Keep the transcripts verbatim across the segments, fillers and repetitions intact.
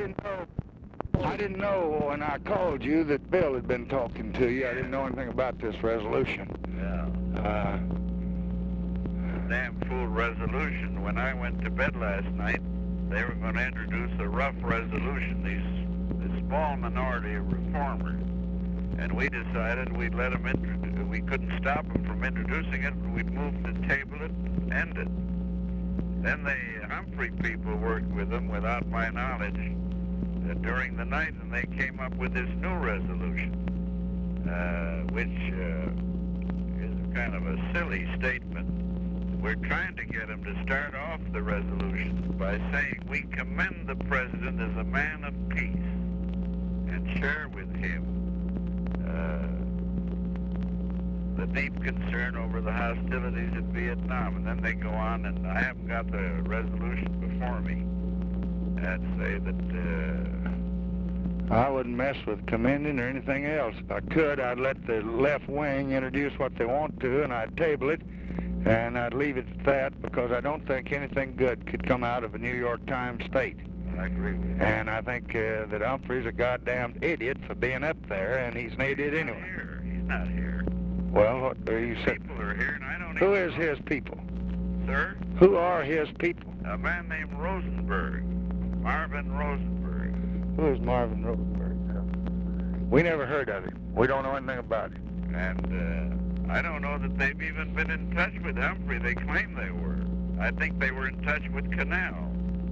didn't know. I didn't know when I called you that Bill had been talking to you. I didn't know anything about this resolution. Yeah. Uh, Damn fool resolution. When I went to bed last night, they were going to introduce a rough resolution, these, this small minority of reformers. And we decided we'd let them introduce, we couldn't stop them from introducing it, but we'd move to table it, end it. Then the Humphrey people worked with them without my knowledge uh, during the night, and they came up with this new resolution, uh, which uh, is kind of a silly statement. We're trying to get them to start off the resolution by saying we commend the president as a man of peace and share with him uh, the deep concern over the hostilities in Vietnam. And then they go on, and I haven't got the resolution before me, and say that... Uh, I wouldn't mess with commending or anything else. If I could, I'd let the left wing introduce what they want to, and I'd table it. And I'd leave it at that, because I don't think anything good could come out of a New York Times state. I agree with you. And I think uh, that Humphrey's a goddamn idiot for being up there, and he's an idiot He's anyway. Not here. He's not here. Well, what are you saying? People are here, and I don't Who even is know. his people? Sir? Who are his people? A man named Rosenberg. Marvin Rosenberg. Who is Marvin Rosenberg? We never heard of him. We don't know anything about him. And, uh... I don't know that they've even been in touch with Humphrey. They claim they were. I think they were in touch with Canal.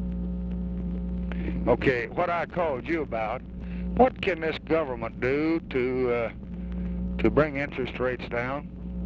Okay, what I called you about, what can this government do to uh, to bring interest rates down?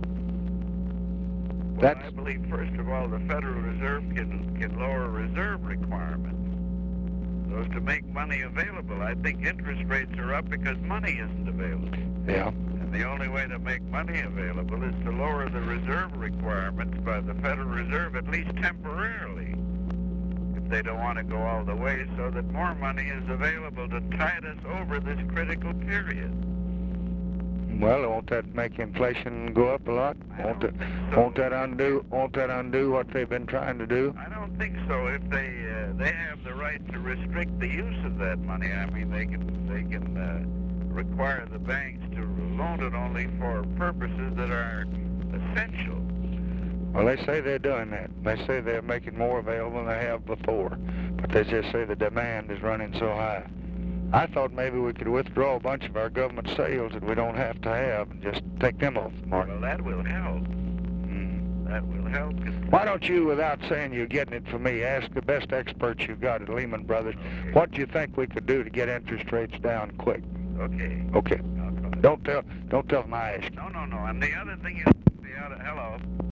Well, That's... I believe, first of all, the Federal Reserve can, can lower reserve requirements. Those to make money available. I think interest rates are up because money isn't available. Yeah. The only way to make money available is to lower the reserve requirements by the Federal Reserve, at least temporarily, if they don't want to go all the way, so that more money is available to tide us over this critical period. Well, won't that make inflation go up a lot? Won't, it, so. won't that undo? Won't that undo what they've been trying to do? I don't think so. If they uh, they have the right to restrict the use of that money, I mean, they can they can. Uh, require the banks to loan it only for purposes that are essential. Well, they say they're doing that. They say they're making more available than they have before, but they just say the demand is running so high. I thought maybe we could withdraw a bunch of our government sales that we don't have to have and just take them off the market. Well, that will help. Mm. That will help. Why don't you, without saying you're getting it from me, ask the best experts you've got at Lehman Brothers, okay. What do you think we could do to get interest rates down quick? Okay. Okay. Don't tell, don't tell them I asked. No, no, no. And the other thing is, the other, hello.